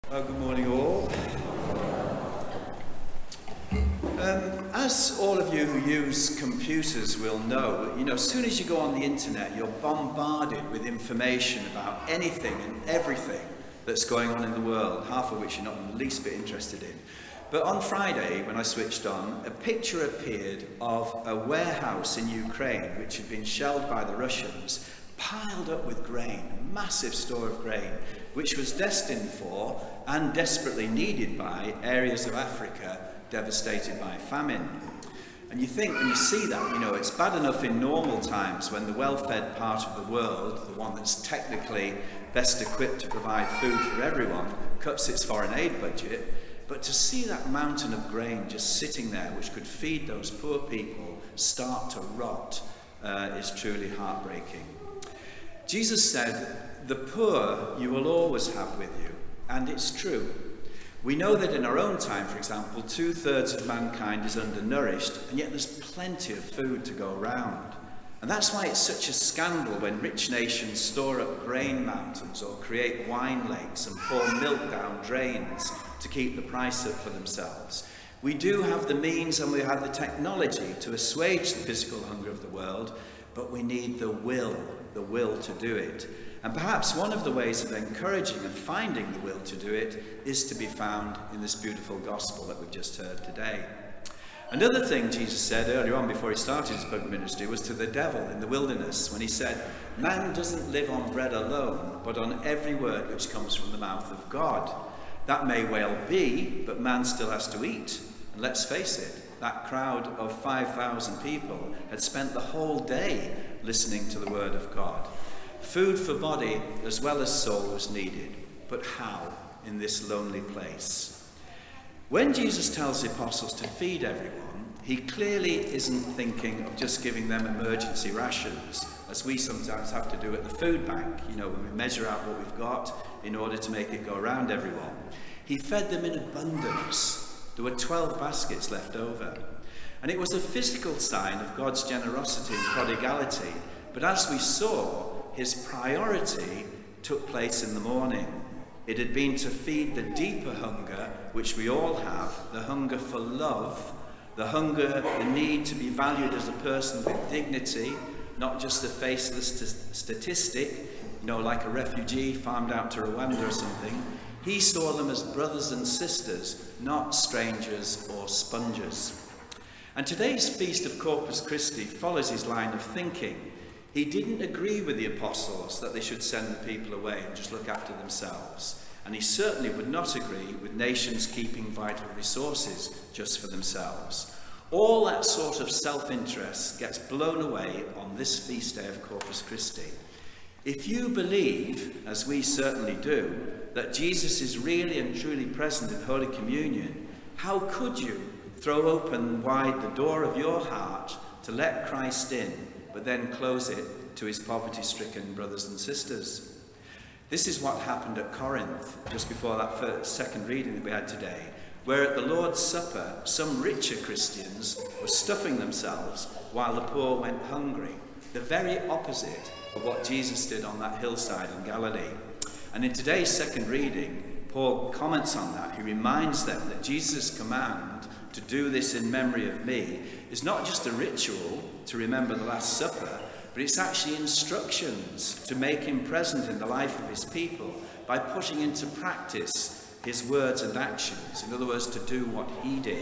Good morning all. As all of you who use computers will know, as soon as you go on the internet, you're bombarded with information about anything and everything that's going on in the world, half of which you're not in the least bit interested in. But on Friday, when I switched on, a picture appeared of a warehouse in Ukraine which had been shelled by the Russians, piled up with grain, a massive store of grain, which was destined for and desperately needed by areas of Africa devastated by famine. And you think, when you see that, it's bad enough in normal times when the well-fed part of the world, the one that's technically best equipped to provide food for everyone, cuts its foreign aid budget. But to see that mountain of grain just sitting there, which could feed those poor people, start to rot, is truly heartbreaking. Jesus said, "The poor you will always have with you," and it's true. We know that in our own time, for example, 2/3 of mankind is undernourished, and yet there's plenty of food to go around. And that's why it's such a scandal when rich nations store up grain mountains or create wine lakes and pour milk down drains to keep the price up for themselves. We do have the means and we have the technology to assuage the physical hunger of the world, but we need the will to do it. And perhaps one of the ways of encouraging and finding the will to do it is to be found in this beautiful gospel that we've just heard today. Another thing Jesus said earlier on before he started his public ministry was to the devil in the wilderness, when he said, "Man doesn't live on bread alone, but on every word which comes from the mouth of God." That may well be, but man still has to eat. And let's face it, that crowd of 5,000 people had spent the whole day listening to the word of God. Food for body as well as soul was needed, but how in this lonely place? When Jesus tells the apostles to feed everyone, he clearly isn't thinking of just giving them emergency rations, as we sometimes have to do at the food bank, when we measure out what we've got in order to make it go around everyone. He fed them in abundance. There were 12 baskets left over. And it was a physical sign of God's generosity and prodigality, but as we saw, his priority took place in the morning. It had been to feed the deeper hunger, which we all have, the hunger for love, the hunger, the need to be valued as a person with dignity, not just a faceless statistic, like a refugee farmed out to Rwanda or something. He saw them as brothers and sisters, not strangers or sponges. And today's Feast of Corpus Christi follows his line of thinking. He didn't agree with the apostles that they should send the people away and just look after themselves. And he certainly would not agree with nations keeping vital resources just for themselves. All that sort of self-interest gets blown away on this feast day of Corpus Christi. If you believe, as we certainly do, that Jesus is really and truly present in Holy Communion, how could you throw open wide the door of your heart to let Christ in, but then close it to his poverty-stricken brothers and sisters? This is what happened at Corinth, just before that second reading that we had today, where at the Lord's Supper, some richer Christians were stuffing themselves while the poor went hungry. The very opposite of what Jesus did on that hillside in Galilee. And in today's second reading, Paul comments on that. He reminds them that Jesus' command to do this in memory of me is not just a ritual to remember the Last Supper, but it's actually instructions to make him present in the life of his people by putting into practice his words and actions. In other words, to do what he did.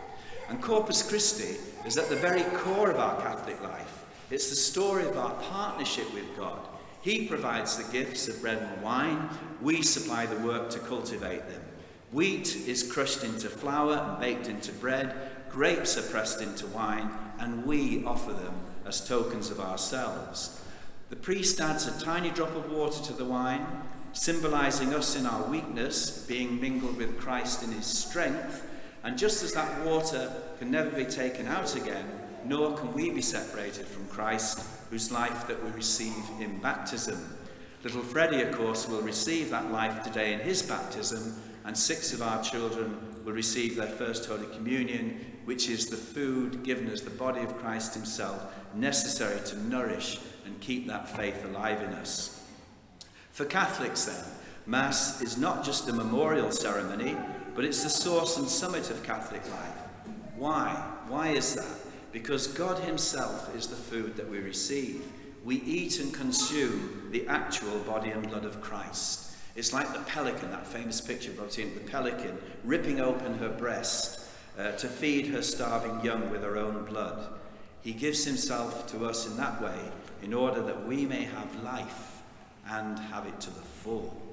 And Corpus Christi is at the very core of our Catholic life. It's the story of our partnership with God. He provides the gifts of bread and wine. We supply the work to cultivate them. Wheat is crushed into flour and baked into bread. Grapes are pressed into wine, and we offer them as tokens of ourselves. The priest adds a tiny drop of water to the wine, symbolizing us in our weakness, being mingled with Christ in his strength. And just as that water can never be taken out again, nor can we be separated from Christ, whose life that we receive in baptism. Little Freddie, of course, will receive that life today in his baptism, and 6 of our children will receive their first Holy Communion, which is the food given as the body of Christ himself, necessary to nourish and keep that faith alive in us. For Catholics then, Mass is not just a memorial ceremony, but it's the source and summit of Catholic life. Why? Why is that? Because God himself is the food that we receive. We eat and consume the actual body and blood of Christ. It's like the pelican, that famous picture of the pelican ripping open her breast to feed her starving young with her own blood. He gives himself to us in that way in order that we may have life and have it to the full.